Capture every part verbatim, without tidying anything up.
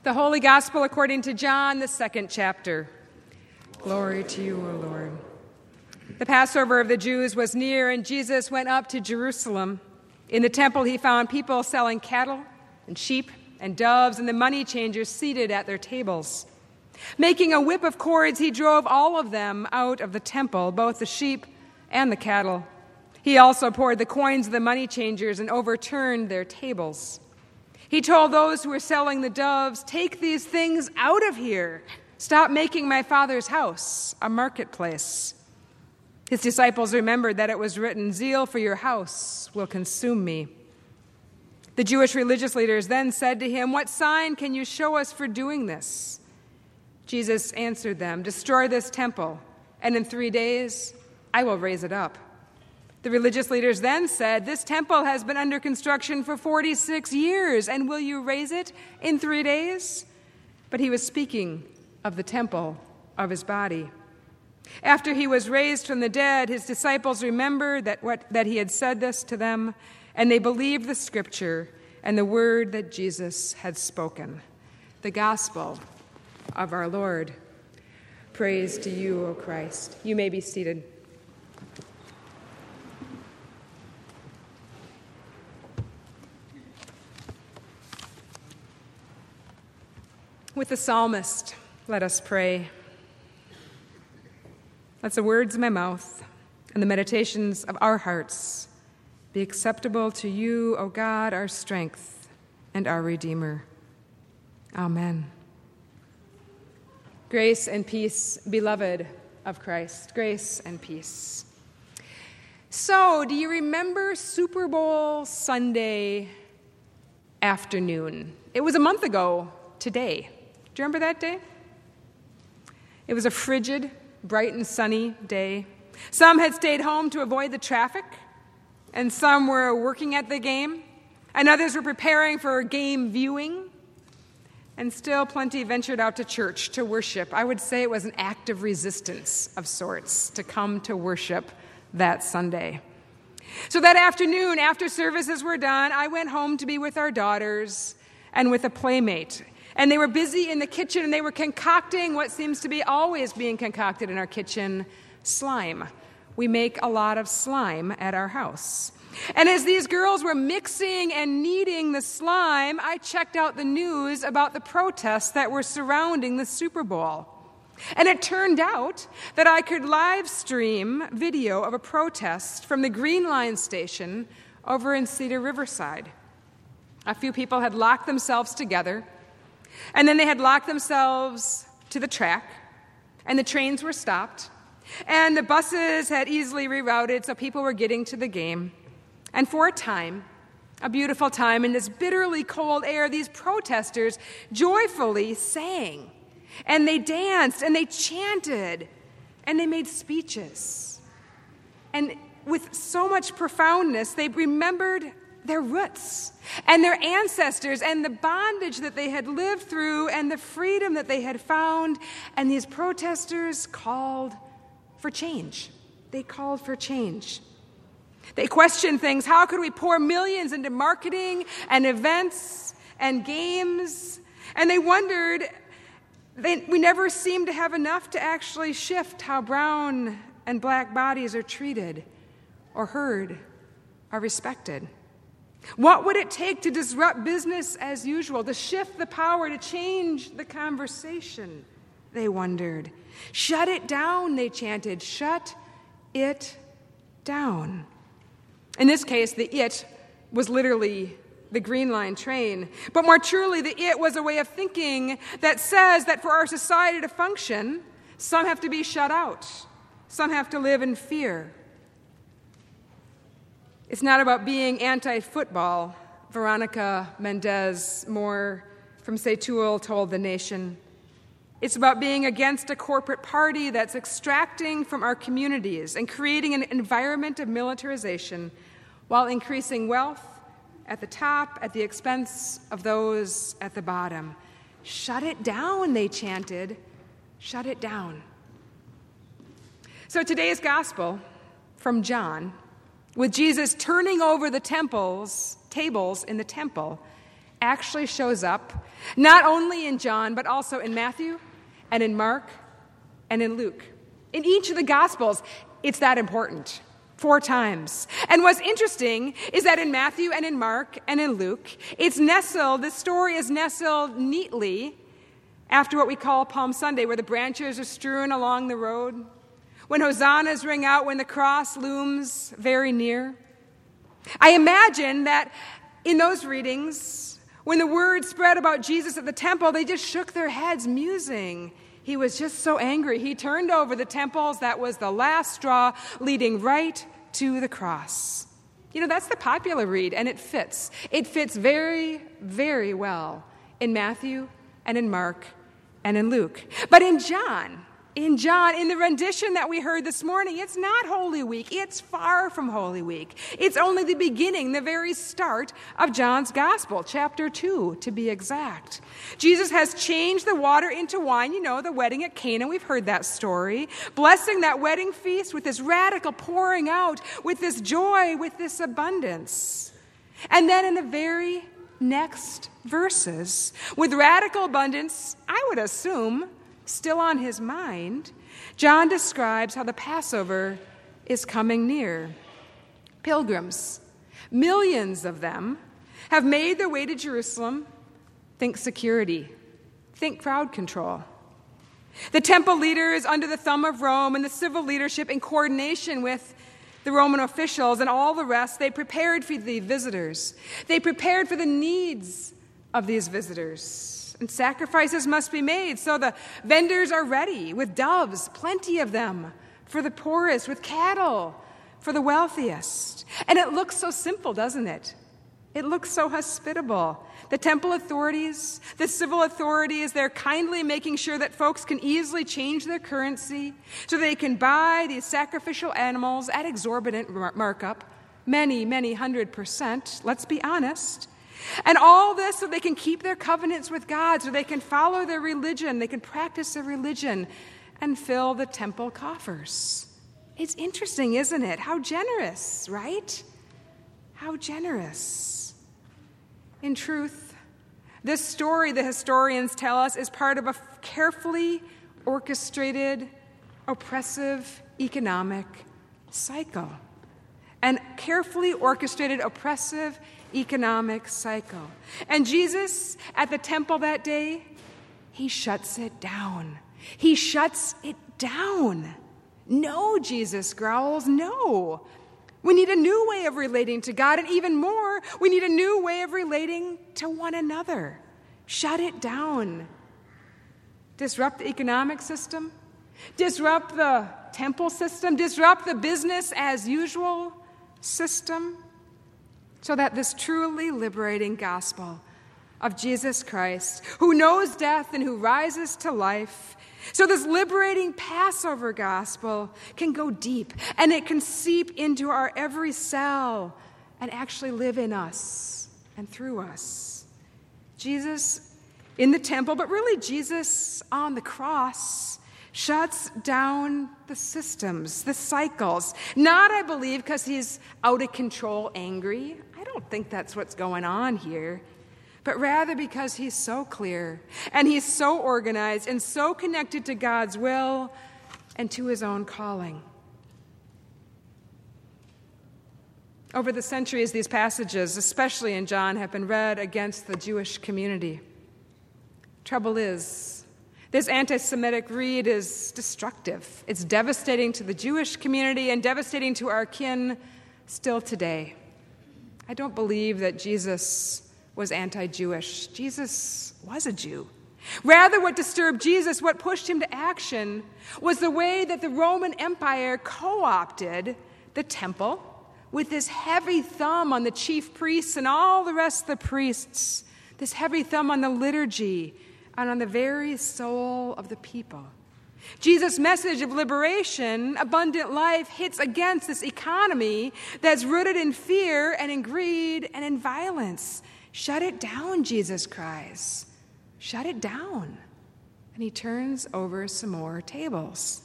The Holy Gospel according to John, the second chapter. Glory to you, O Lord. The Passover of the Jews was near, and Jesus went up to Jerusalem. In the temple he found people selling cattle and sheep and doves, and the money changers seated at their tables. Making a whip of cords, he drove all of them out of the temple, both the sheep and the cattle. He also poured the coins of the money changers and overturned their tables. He told those who were selling the doves, "Take these things out of here. Stop making my Father's house a marketplace." His disciples remembered that it was written, "Zeal for your house will consume me." The Jewish religious leaders then said to him, "What sign can you show us for doing this?" Jesus answered them, "Destroy this temple, and in three days I will raise it up." The religious leaders then said, "This temple has been under construction for forty-six years, and will you raise it in three days?" But he was speaking of the temple of his body. After he was raised from the dead, his disciples remembered that, what, that he had said this to them, and they believed the scripture and the word that Jesus had spoken. The gospel of our Lord. Praise to you, O Christ. You may be seated. With the psalmist, let us pray. Let the words of my mouth and the meditations of our hearts be acceptable to you, O God, our strength and our Redeemer. Amen. Grace and peace, beloved of Christ. Grace and peace. So, do you remember Super Bowl Sunday afternoon? It was a month ago today. Do you remember that day? It was a frigid, bright and sunny day. Some had stayed home to avoid the traffic, and some were working at the game, and others were preparing for game viewing, and still plenty ventured out to church to worship. I would say it was an act of resistance of sorts to come to worship that Sunday. So that afternoon, after services were done, I went home to be with our daughters and with a playmate. And they were busy in the kitchen, and they were concocting what seems to be always being concocted in our kitchen, slime. We make a lot of slime at our house. And as these girls were mixing and kneading the slime, I checked out the news about the protests that were surrounding the Super Bowl. And it turned out that I could live stream video of a protest from the Green Line station over in Cedar Riverside. A few people had locked themselves together, and then they had locked themselves to the track, and the trains were stopped, and the buses had easily rerouted, so people were getting to the game. And for a time, a beautiful time in this bitterly cold air, these protesters joyfully sang, and they danced, and they chanted, and they made speeches. And with so much profoundness, they remembered their roots and their ancestors and the bondage that they had lived through and the freedom that they had found. And these protesters called for change. They called for change. They questioned things. How could we pour millions into marketing and events and games? And they wondered, they, we never seemed to have enough to actually shift how brown and black bodies are treated or heard or respected. What would it take to disrupt business as usual, to shift the power, to change the conversation? They wondered. Shut it down, they chanted. Shut it down. In this case, the it was literally the Green Line train. But more truly, the it was a way of thinking that says that for our society to function, some have to be shut out. Some have to live in fear. It's not about being anti-football, Veronica Mendez Moore from Setul told The Nation. It's about being against a corporate party that's extracting from our communities and creating an environment of militarization while increasing wealth at the top at the expense of those at the bottom. Shut it down, they chanted. Shut it down. So today's gospel from John, with Jesus turning over the temples, tables in the temple actually shows up not only in John, but also in Matthew and in Mark and in Luke. In each of the Gospels, it's that important. Four times. And what's interesting is that in Matthew and in Mark and in Luke, it's nestled, the story is nestled neatly after what we call Palm Sunday, where the branches are strewn along the road, when hosannas ring out, when the cross looms very near. I imagine that in those readings, when the word spread about Jesus at the temple, they just shook their heads, musing. He was just so angry. He turned over the temples. That was the last straw, leading right to the cross. You know, that's the popular read, and it fits. It fits very, very well in Matthew and in Mark and in Luke. But in John, in John, in the rendition that we heard this morning, it's not Holy Week. It's far from Holy Week. It's only the beginning, the very start of John's Gospel, chapter two, to be exact. Jesus has changed the water into wine. You know, the wedding at Cana, we've heard that story. Blessing that wedding feast with this radical pouring out, with this joy, with this abundance. And then in the very next verses, with radical abundance, I would assume, still on his mind, John describes how the Passover is coming near. Pilgrims, millions of them, have made their way to Jerusalem. Think security. Think crowd control. The temple leaders under the thumb of Rome and the civil leadership in coordination with the Roman officials and all the rest, they prepared for the visitors. They prepared for the needs of these visitors. And sacrifices must be made, so the vendors are ready with doves, plenty of them, for the poorest, with cattle, for the wealthiest. And it looks so simple, doesn't it? It looks so hospitable. The temple authorities, the civil authorities, they're kindly making sure that folks can easily change their currency so they can buy these sacrificial animals at exorbitant markup, many, many hundred percent, let's be honest. And all this so they can keep their covenants with God, so they can follow their religion, they can practice their religion and fill the temple coffers. It's interesting, isn't it? How generous, right? How generous. In truth, this story, the historians tell us, is part of a carefully orchestrated, oppressive economic cycle. An carefully orchestrated, oppressive economic cycle. And Jesus, at the temple that day, he shuts it down. He shuts it down. No, Jesus growls, no. We need a new way of relating to God, and even more, we need a new way of relating to one another. Shut it down. Disrupt the economic system. Disrupt the temple system. Disrupt the business as usual system. So that this truly liberating gospel of Jesus Christ, who knows death and who rises to life, so this liberating Passover gospel can go deep and it can seep into our every cell and actually live in us and through us. Jesus in the temple, but really Jesus on the cross, shuts down the systems, the cycles. Not, I believe, because he's out of control angry. I don't think that's what's going on here. But rather because he's so clear and he's so organized and so connected to God's will and to his own calling. Over the centuries, these passages, especially in John, have been read against the Jewish community. Trouble is, this anti-Semitic read is destructive. It's devastating to the Jewish community and devastating to our kin still today. I don't believe that Jesus was anti-Jewish. Jesus was a Jew. Rather, what disturbed Jesus, what pushed him to action, was the way that the Roman Empire co-opted the temple with this heavy thumb on the chief priests and all the rest of the priests, this heavy thumb on the liturgy and on the very soul of the people. Jesus' message of liberation, abundant life, hits against this economy that's rooted in fear and in greed and in violence. Shut it down, Jesus cries. Shut it down. And he turns over some more tables.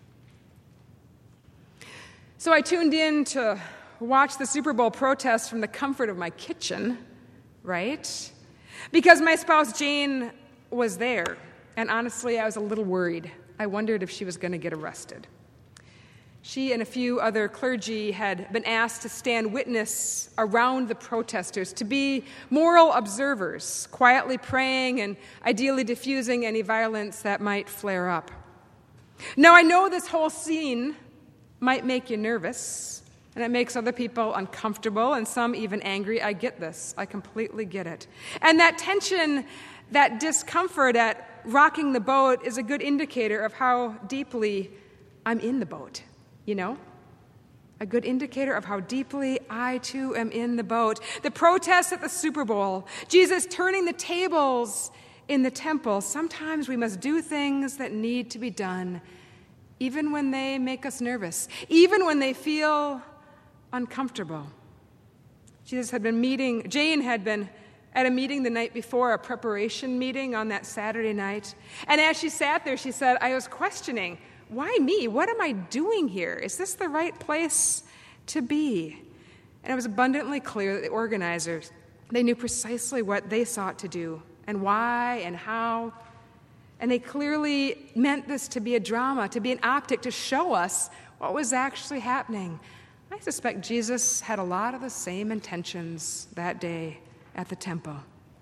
So I tuned in to watch the Super Bowl protest from the comfort of my kitchen, right? because my spouse Jane was there, and honestly, I was a little worried. I wondered if she was going to get arrested. She and a few other clergy had been asked to stand witness around the protesters, to be moral observers, quietly praying and ideally diffusing any violence that might flare up. Now, I know this whole scene might make you nervous, and it makes other people uncomfortable and some even angry. I get this. I completely get it. And that tension, that discomfort at rocking the boat is a good indicator of how deeply I'm in the boat. You know, a good indicator of how deeply I, too, am in the boat. The protests at the Super Bowl, Jesus turning the tables in the temple. Sometimes we must do things that need to be done, even when they make us nervous, even when they feel uncomfortable. Jesus had been meeting, Jane had been at a meeting the night before, a preparation meeting on that Saturday night. And as she sat there, she said, I was questioning, why me? What am I doing here? Is this the right place to be? And it was abundantly clear that the organizers, they knew precisely what they sought to do and why and how. And they clearly meant this to be a drama, to be an optic, to show us what was actually happening. I suspect Jesus had a lot of the same intentions that day at the temple.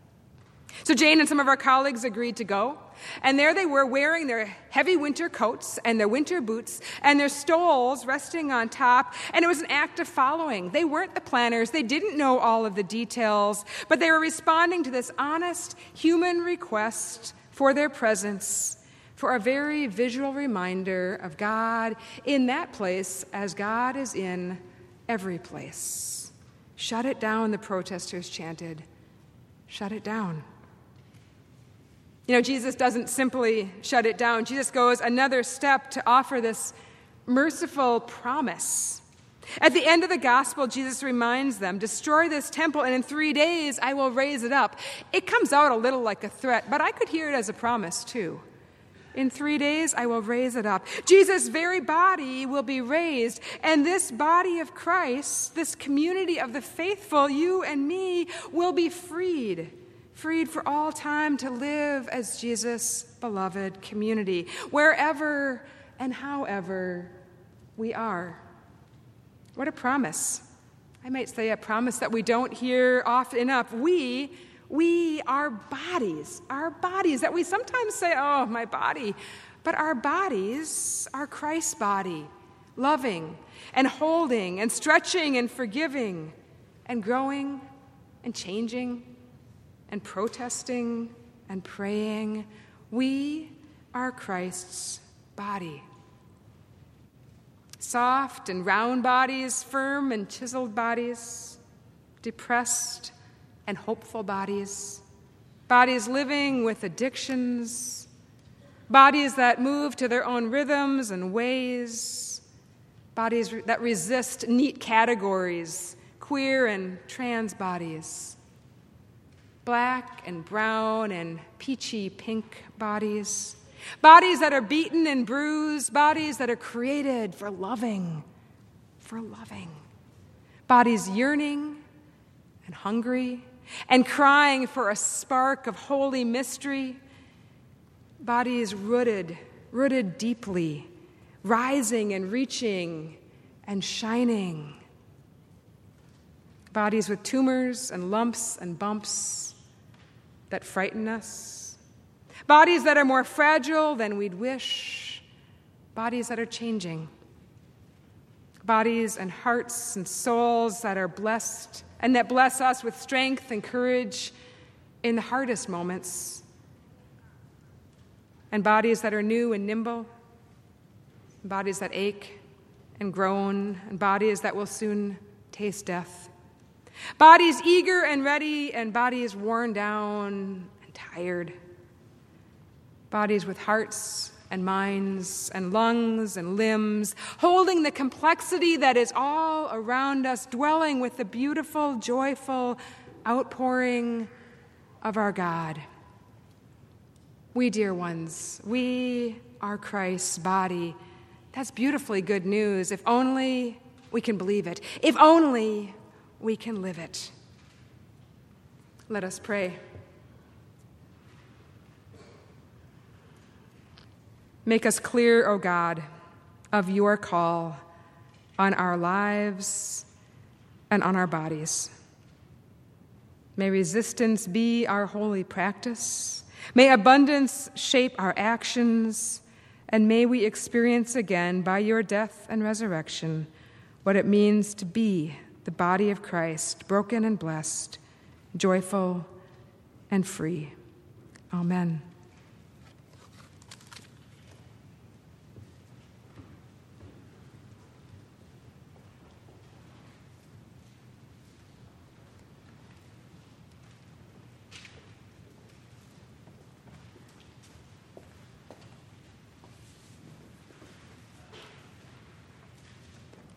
So Jane and some of our colleagues agreed to go. And there they were wearing their heavy winter coats and their winter boots and their stoles resting on top. And it was an act of following. They weren't the planners. They didn't know all of the details. But they were responding to this honest human request for their presence, for a very visual reminder of God in that place as God is in every place. Shut it down, the protesters chanted. Shut it down. You know, Jesus doesn't simply shut it down. Jesus goes another step to offer this merciful promise. At the end of the gospel, Jesus reminds them, destroy this temple, and in three days I will raise it up. It comes out a little like a threat, but I could hear it as a promise too. In three days I will raise it up. Jesus' very body will be raised, and this body of Christ, this community of the faithful, you and me, will be freed. Freed for all time to live as Jesus' beloved community, wherever and however we are. What a promise. I might say a promise that we don't hear often enough. We, we, our bodies, our bodies, that we sometimes say, oh, my body, but our bodies are Christ's body, loving and holding and stretching and forgiving and growing and changing and protesting and praying. We are Christ's body. Soft and round bodies, firm and chiseled bodies, depressed and hopeful bodies, bodies living with addictions, bodies that move to their own rhythms and ways, bodies that resist neat categories, queer and trans bodies, black and brown and peachy pink bodies, bodies that are beaten and bruised, bodies that are created for loving, for loving, bodies yearning and hungry and crying for a spark of holy mystery, bodies rooted, rooted deeply, rising and reaching and shining, bodies with tumors and lumps and bumps that frighten us, bodies that are more fragile than we'd wish, bodies that are changing, bodies and hearts and souls that are blessed and that bless us with strength and courage in the hardest moments, and bodies that are new and nimble, bodies that ache and groan, and bodies that will soon taste death. Bodies eager and ready, and bodies worn down and tired. Bodies with hearts and minds and lungs and limbs, holding the complexity that is all around us, dwelling with the beautiful, joyful outpouring of our God. We, dear ones, we are Christ's body. That's beautifully good news, if only we can believe it. If only we can live it. Let us pray. Make us clear, O God, of your call on our lives and on our bodies. May resistance be our holy practice. May abundance shape our actions. And may we experience again, by your death and resurrection, what it means to be the body of Christ, broken and blessed, joyful and free. Amen.